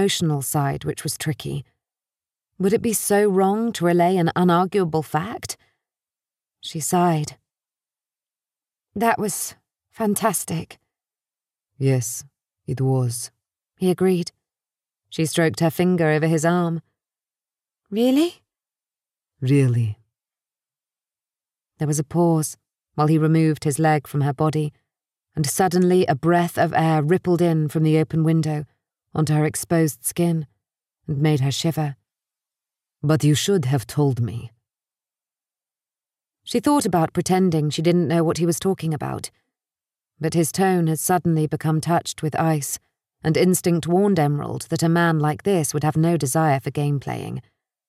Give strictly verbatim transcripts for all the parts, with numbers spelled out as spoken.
emotional side which was tricky. Would it be so wrong to relay an unarguable fact? She sighed. That was fantastic. Yes, it was, he agreed. She stroked her finger over his arm. Really? Really. There was a pause while he removed his leg from her body, and suddenly a breath of air rippled in from the open window onto her exposed skin and made her shiver. But you should have told me. She thought about pretending she didn't know what he was talking about, but his tone had suddenly become touched with ice, and instinct warned Emerald that a man like this would have no desire for game-playing.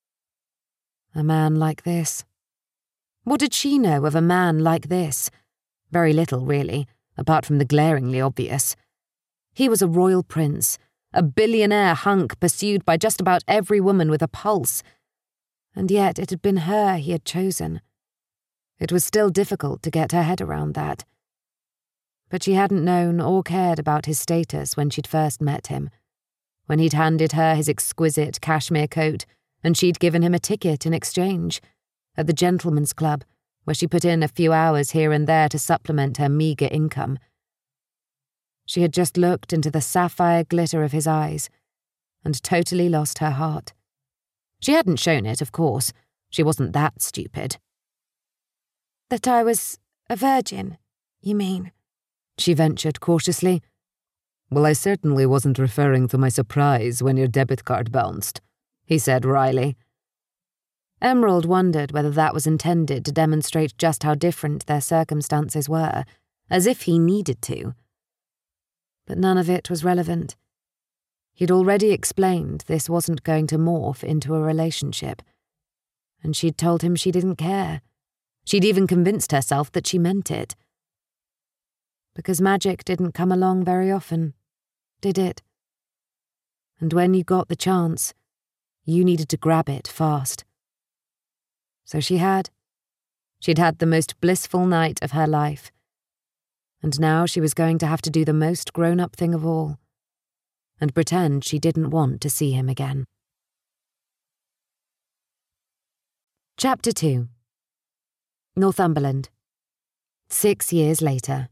A man like this. What did she know of a man like this? Very little, really, apart from the glaringly obvious. He was a royal prince, a billionaire hunk pursued by just about every woman with a pulse, and yet it had been her he had chosen. It was still difficult to get her head around that. But she hadn't known or cared about his status when she'd first met him, when he'd handed her his exquisite cashmere coat and she'd given him a ticket in exchange, at the gentleman's club, where she put in a few hours here and there to supplement her meagre income. She had just looked into the sapphire glitter of his eyes and totally lost her heart. She hadn't shown it, of course. She wasn't that stupid. That I was a virgin, you mean? She ventured cautiously. Well, I certainly wasn't referring to my surprise when your debit card bounced, he said wryly. Emerald wondered whether that was intended to demonstrate just how different their circumstances were, as if he needed to. But none of it was relevant. He'd already explained this wasn't going to morph into a relationship, and she'd told him she didn't care. She'd even convinced herself that she meant it. Because magic didn't come along very often, did it? And when you got the chance, you needed to grab it fast. So she had. She'd had the most blissful night of her life. And now she was going to have to do the most grown-up thing of all, and pretend she didn't want to see him again. Chapter two. Northumberland. Six years later.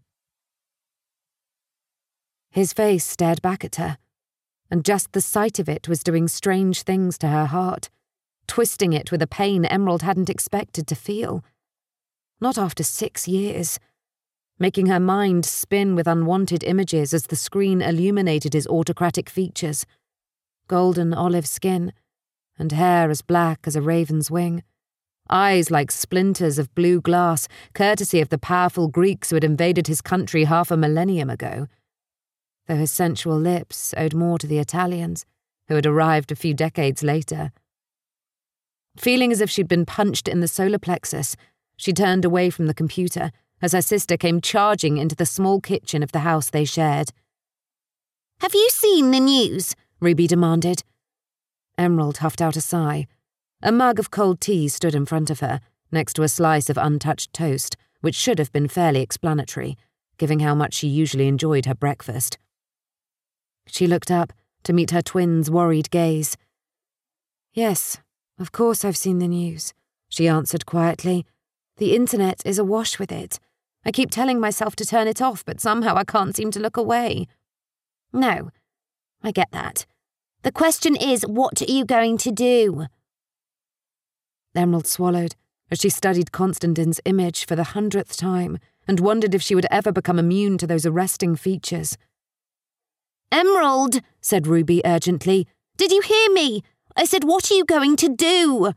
His face stared back at her, and just the sight of it was doing strange things to her heart, twisting it with a pain Emerald hadn't expected to feel. Not after six years. Making her mind spin with unwanted images as the screen illuminated his autocratic features. Golden olive skin, and hair as black as a raven's wing. Eyes like splinters of blue glass, courtesy of the powerful Greeks who had invaded his country half a millennium ago. Though his sensual lips owed more to the Italians, who had arrived a few decades later. Feeling as if she'd been punched in the solar plexus, she turned away from the computer as her sister came charging into the small kitchen of the house they shared. "Have you seen the news?" Ruby demanded. Emerald huffed out a sigh. A mug of cold tea stood in front of her, next to a slice of untouched toast, which should have been fairly explanatory, given how much she usually enjoyed her breakfast. She looked up to meet her twin's worried gaze. "Yes, of course I've seen the news," she answered quietly. "The internet is awash with it. I keep telling myself to turn it off, but somehow I can't seem to look away." "No, I get that. The question is, what are you going to do?" Emerald swallowed as she studied Constantine's image for the hundredth time and wondered if she would ever become immune to those arresting features. "Emerald," said Ruby urgently, "did you hear me? I said, what are you going to do?"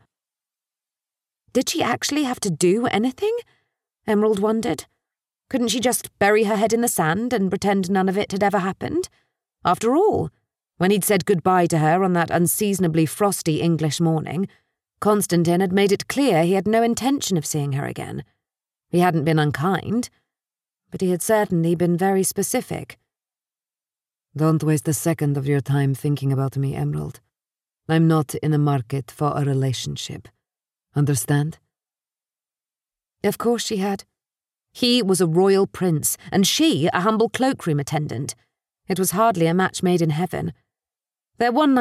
Did she actually have to do anything? Emerald wondered. Couldn't she just bury her head in the sand and pretend none of it had ever happened? After all, when he'd said goodbye to her on that unseasonably frosty English morning, Constantine had made it clear he had no intention of seeing her again. He hadn't been unkind, but he had certainly been very specific. "Don't waste a second of your time thinking about me, Emerald. I'm not in the market for a relationship. Understand?" Of course she had. He was a royal prince, and she a humble cloakroom attendant. It was hardly a match made in heaven. Their one